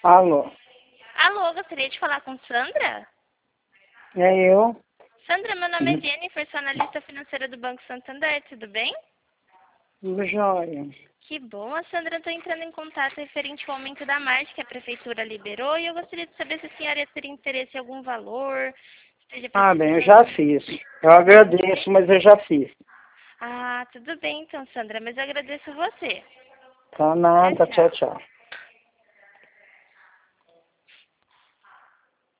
Alô, Alô, gostaria de falar com Sandra? é eu? Sandra, meu nome é Jennifer, sou analista financeira do Banco Santander, tudo bem? Tudo jóia. Que bom, a Sandra, estou entrando em contato referente ao aumento da margem que a Prefeitura liberou e eu gostaria de saber se a senhora teria interesse em algum valor, esteja Ah, bem, eu precisando. já fiz. Eu agradeço, mas eu já fiz. Ah, tudo bem então, Sandra, mas eu agradeço você. Tá Tchau, nada, tchau, tchau. tchau.